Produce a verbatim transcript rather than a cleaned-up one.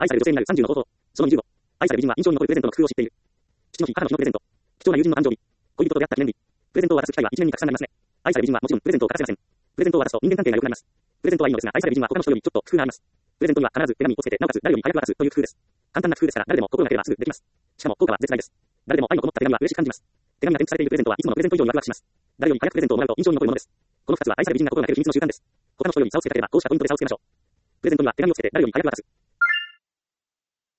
愛される女性になるさんじゅうの方法。そのにじゅうご。愛される美人は印象に残るプレゼントの工夫を知っている。父の日、母の日のプレゼント。貴重な友人の誕生日。恋人と出会った記念日。プレゼントを渡す機会はいちねんにたくさんありますね。愛される美人はもちろんプレゼントを欠かせません。プレゼントを渡すと人間関係が良くなります。プレゼントはいいのですが、愛される美人は他の人よりちょっと工夫があります。プレゼントには必ず手紙をつけて、なおかつ誰より早く渡すという工夫です。簡単な工夫ですから、誰でも心がければすぐできます。しかも効果は絶大です。誰でも愛のこもった手紙は嬉しく感じます。手紙が添付されているプレゼントはいつものプレゼント以上にワクワクします。誰より早くプレゼントをもらうと印象に残るものです。このふたつは愛される美人が心がける秘密の習慣です。他の人より差をつけたければ、こうしたポイントで差をつけましょう。プレゼントには手紙をつけて誰より早く渡す。